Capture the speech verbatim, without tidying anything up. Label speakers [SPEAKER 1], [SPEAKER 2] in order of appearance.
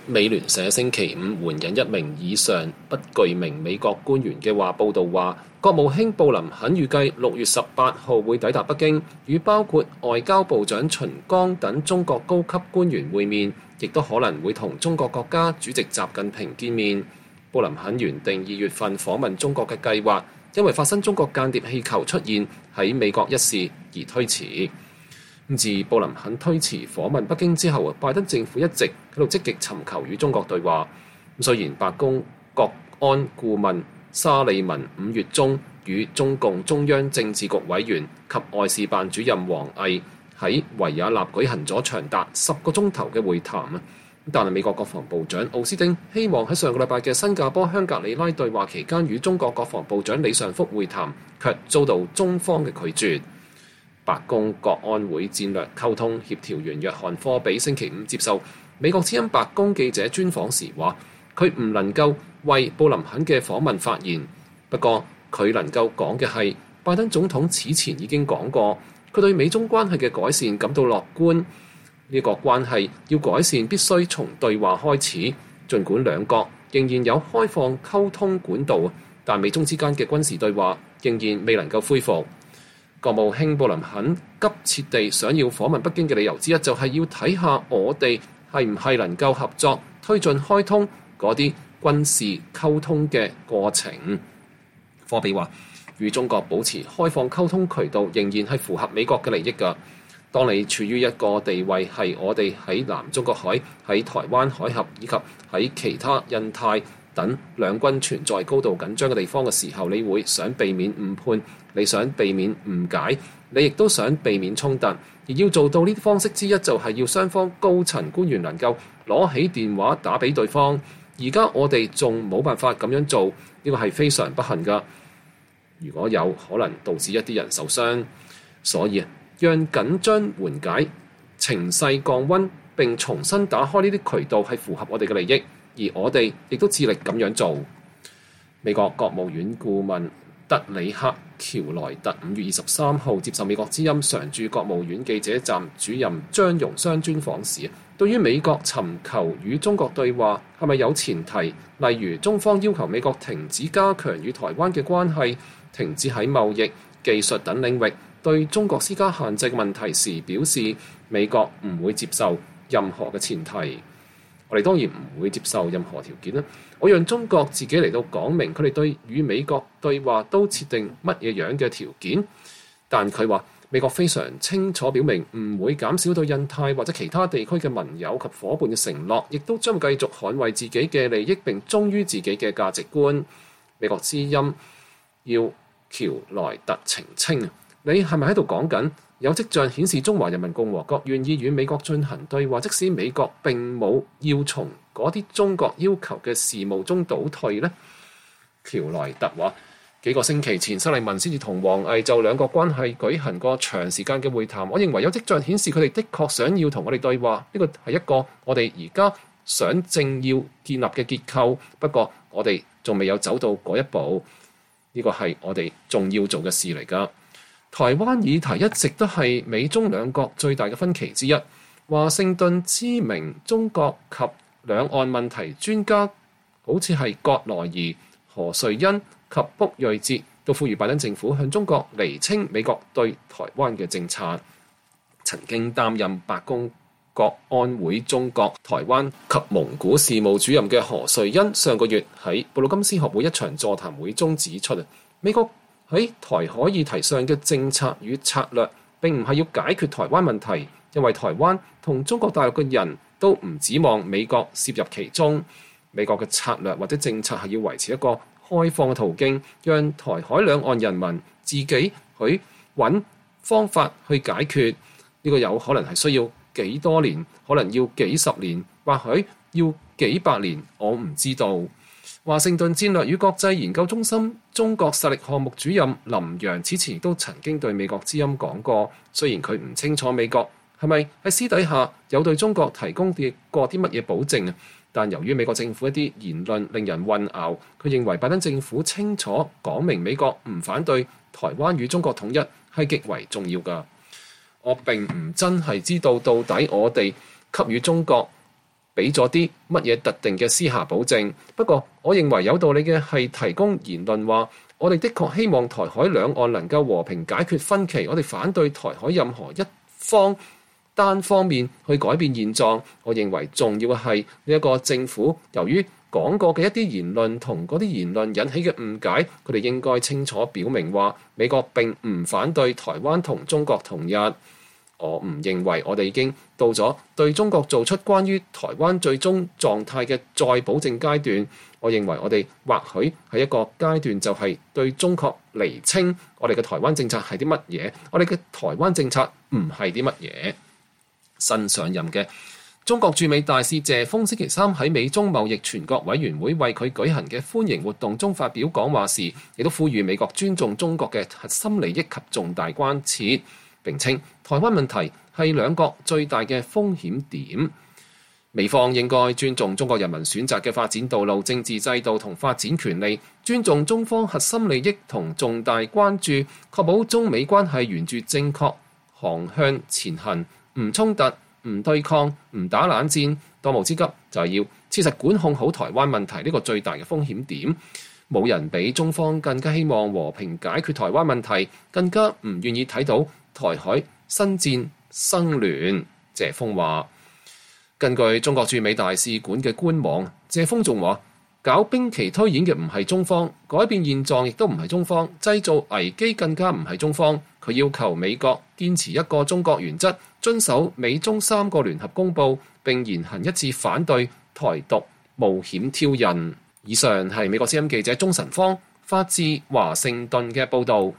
[SPEAKER 1] 美聯社星期五援引一名以上不具名美國官員嘅話報道話，國務卿布林肯預計六月十八號會抵達北京，與包括外交部長秦剛等中國高級官員會面，亦都可能會同中國國家主席習近平見面。布林肯原定二月份訪問中國嘅計劃，因為發生中國間諜氣球出現喺美國一事而推遲。自布林肯推遲訪問北京之後，拜登政府一直喺度積極尋求與中國對話。雖然白宮國安顧問沙利文五月中與中共中央政治局委員及外事辦主任王毅喺維也納舉行咗長達十個鐘頭嘅會談，但係美國國防部長奧斯汀希望喺上個禮拜嘅新加坡香格里拉對話期間與中國國防部長李尚福會談，卻遭到中方嘅拒絕。白宮國安會戰略溝通協調員約翰科比星期五接受美國之音白宮記者專訪時話，佢唔能夠為布林肯嘅訪問發言，不過佢能夠講嘅係，拜登總統此前已經講過，佢對美中關係嘅改善感到樂觀。呢個關係要改善必須從對話開始，儘管兩國仍然有開放溝通管道，但美中之間嘅軍事對話仍然未能夠恢復。國務卿布林肯急切地想要訪問北京嘅理由之一，就係要睇下我哋係唔係能夠合作推進開通嗰啲軍事溝通嘅過程。科比話，與中國保持開放溝通渠道仍然係符合美國嘅利益㗎。當你處於一個地位係我哋喺南中國海、喺台灣海峽以及喺其他印太等兩軍存在高度緊張嘅地方嘅時候，你會想避免誤判，你想避免誤解，你亦都想避免衝突。而要做到呢啲方式之一，就係要雙方高層官員能夠攞起電話打俾對方。而家我哋仲冇辦法咁樣做，呢個係非常不幸㗎。如果有可能導致一啲人受傷，所以讓緊張緩解、情勢降溫並重新打開呢啲渠道係符合我哋嘅利益。而我哋亦都致力咁樣做。美國國務院顧問德里克喬萊特五月二十三號接受美國之音常駐國務院記者站主任張榮雙專訪時，對於美國尋求與中國對話係咪有前提，例如中方要求美國停止加強與台灣嘅關係、停止喺貿易、技術等領域對中國施加限制嘅問題時，表示美國唔會接受任何嘅前提。我哋當然唔會接受任何條件啦。我讓中國自己嚟到講明佢哋對與美國對話都設定乜嘢樣嘅條件，但佢話美國非常清楚表明唔會減少對印太或者其他地區嘅盟友及夥伴嘅承諾，亦都將會繼續捍衛自己嘅利益並忠於自己嘅價值觀。美國之音要喬萊特澄清，你係咪喺度講緊有跡象顯示中華人民共和國願意與美國進行對話，即使美國並冇要從嗰啲中國要求嘅事務中倒退呢？喬萊特話，幾個星期前沙利文先至同王毅就兩國關係舉行過長時間嘅會談，我認為有跡象顯示佢哋的確想要同我哋對話，呢個係一個我哋而家想正要建立嘅結構，不過我哋仲未有走到嗰一步，呢個係我哋仲要做嘅事嚟㗎。台灣議題一直都係美中兩國最大嘅分歧之一。華盛頓知名中國及兩岸問題專家，好似係葛萊儀、何瑞恩及卜瑞哲，都呼籲拜登政府向中國釐清美國對台灣嘅政策。曾經擔任白宮國安會中國、台灣及蒙古事務主任嘅何瑞恩，上個月喺布魯金斯學會一場座談會中指出，美國喺台海議題上嘅政策與策略並唔係要解決台灣問題，因為台灣同中國大陸嘅人都唔指望美國涉入其中。美國嘅策略或者政策係要維持一個開放嘅途徑，讓台海兩岸人民自己去揾方法去解決。呢個有可能係需要幾多年，可能要幾十年，或許要幾百年，我唔知道。華盛頓戰略與國際研究中心中國實力項目主任林洋此前亦都曾經對美國之音講過，雖然佢唔清楚美國係咪喺私底下有對中國提供過啲乜嘢保證，但由於美國政府一啲言論令人混淆，佢認為拜登政府清楚講明美國唔反對台灣與中國統一係極為重要㗎。我並唔真係知道到底我哋給予中國俾咗啲乜嘢特定嘅私下保證。不過，我認為有道理嘅係提供言論話，我哋的確希望台海兩岸能夠和平解決分歧，我哋反對台海任何一方單方面去改變現狀。我認為重要嘅係呢一個政府由於講過嘅一啲言論同嗰啲言論引起嘅誤解，佢哋應該清楚表明話，美國並唔反對台灣同中國統一。我唔認為我哋已經到咗對中國做出關於台灣最終狀態嘅再保證階段。我認為我哋或許係一個階段，就係對中國釐清我哋嘅台灣政策係啲乜嘢，我哋嘅台灣政策唔係啲乜嘢。新上任嘅中國駐美大使謝鋒星期三喺美中貿易全國委員會為佢舉行嘅歡迎活動中發表講話時，亦都呼籲美國尊重中國嘅核心利益及重大關切，並稱台灣問題係兩國最大嘅風險點。美方應該尊重中國人民選擇嘅發展道路、政治制度同發展權利，尊重中方核心利益同重大關注，確保中美關係沿住正確航向前行，唔衝突、唔對抗、唔打冷戰。當務之急就係要切實管控好台灣問題呢個最大嘅風險點。冇人比中方更加希望和平解決台灣問題，更加唔願意睇到台海新戰生亂。謝鋒話。根據中國駐美大使館嘅官網，謝鋒仲話：搞兵棋推演嘅唔係中方，改變現狀亦都唔係中方，製造危機更加唔係中方。佢要求美國堅持一個中國原則，遵守美中三個聯合公報，並言行一致反對台獨冒險挑釁。以上係美國之音記者鍾晨芳發自華盛頓嘅報導。